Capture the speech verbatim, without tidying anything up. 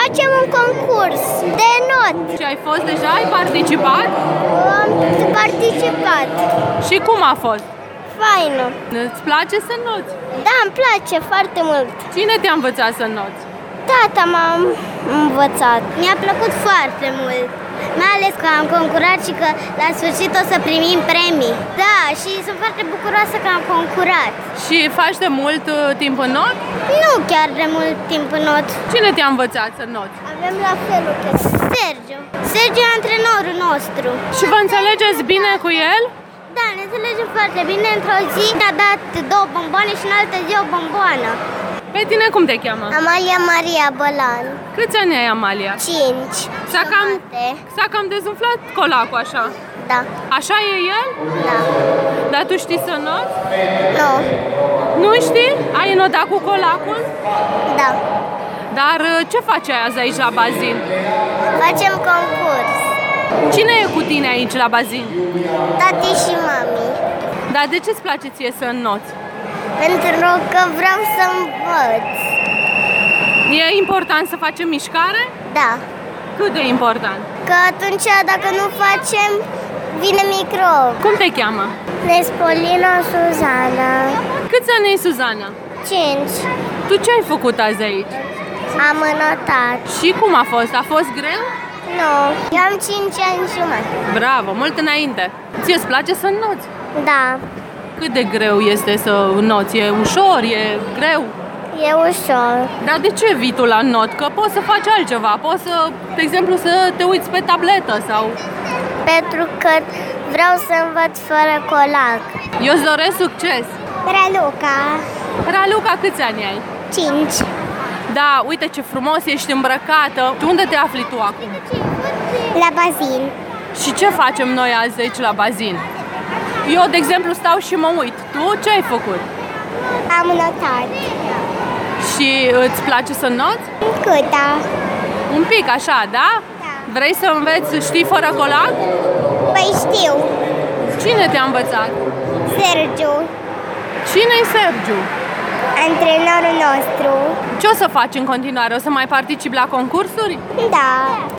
Facem un concurs de not. Și ai fost deja? Ai participat? Am participat. Și cum a fost? Faină. Îți place să noți? Da, îmi place foarte mult. Cine te-a învățat să noți? Tata m-a învățat. Mi-a plăcut foarte mult. Mai ales că am concurat și că la sfârșit o să primim premii. Da, și sunt foarte bucuroasă că am concurat. Și faci de mult uh, timp în not? Nu chiar de mult timp în not. Cine te-a învățat să noți? Avem la fel o chestie. Sergiu. Sergiu e antrenorul nostru. Și vă înțelegeți bine cu el? Da, ne înțelegem foarte bine. Într-o zi ne-a dat două bomboane și în altă zi o bomboană. Pe tine cum te cheamă? Amalia Maria Bălan. Câți ani ai, Amalia? Cinci. S-a cam, s-a cam dezumflat colacul așa. Da. Așa e el? Da. Dar tu știi să noți? Nu. Nu știi? Ai notat cu colacul? Da. Dar ce faci azi aici la bazin? Facem concurs. Cine e cu tine aici la bazin? Tati și mami. Dar de ce-ți place ție să înnoți? Pentru că vreau să învăț. E important să facem mișcare? Da. Cât de important? Că atunci dacă nu facem, vine microb. Cum te cheamă? Nespolina Suzana. Câți ani ai, Suzana? Cinci. Tu ce ai făcut azi aici? Am înotat. Și cum a fost? A fost greu? Nu. Eu am cinci ani jumătate. Bravo, mult înainte. Ție îți place să înnoți? Da. Cât de greu este să înnoți? E ușor? E greu? E ușor. Dar de ce vii tu la not? Că poți să faci altceva. Poți să, de exemplu, să te uiți pe tabletă sau... Pentru că vreau să învăț fără colac. Eu îți doresc succes! Raluca. Raluca, câți ani ai? Cinci. Da, uite ce frumos ești îmbrăcată. Unde te afli tu acum? La bazin. Și ce facem noi azi aici la bazin? Eu, de exemplu, stau și mă uit. Tu ce ai făcut? Am notat. Și îți place să noți? Câta? Un pic, așa, da? Da. Vrei să înveți, știi fără colac? Păi știu. Cine te-a învățat? Sergiu. Cine-i Sergiu? Antrenorul nostru. Ce o să faci în continuare? O să mai participi la concursuri? Da.